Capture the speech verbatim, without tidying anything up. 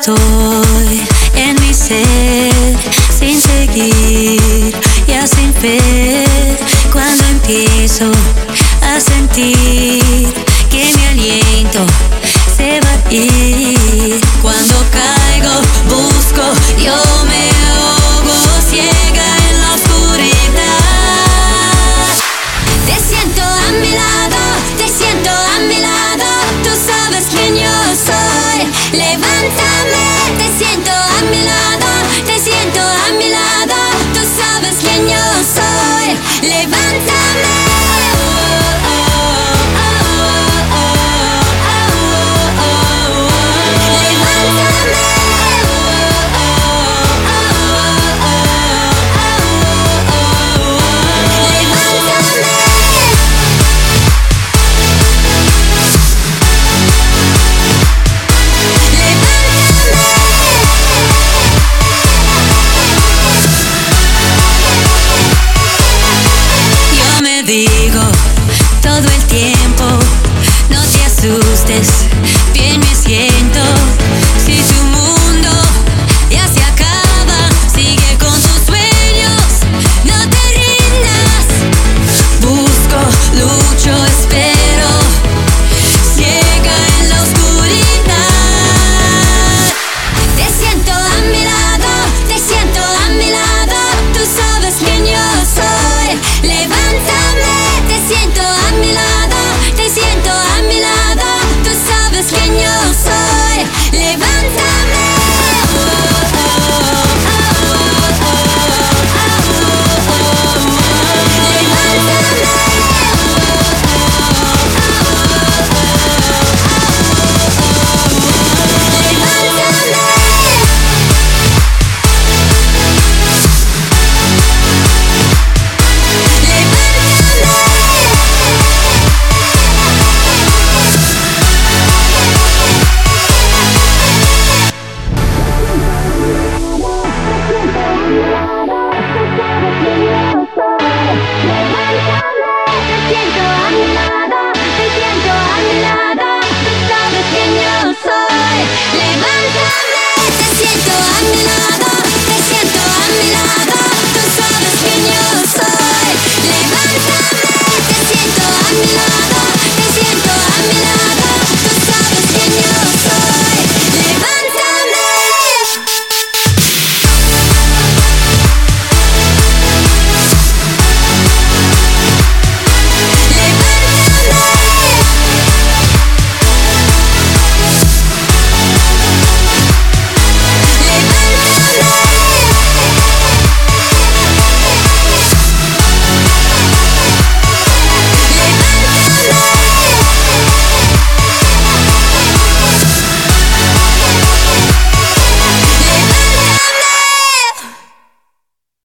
estoy en mi ser, sin seguir, ya sin fe. Cuando empiezo a sentir que mi aliento se va a ir, cuando caigo busco, yo me ahogo ciega en la oscuridad. Te siento a mi lado, te siento a mi lado, tú sabes quién yo soy. Levántame, te siento a mi lado, te siento a mi lado, tú sabes quién yo soy. Levántame. Digo todo el tiempo, no te asustes,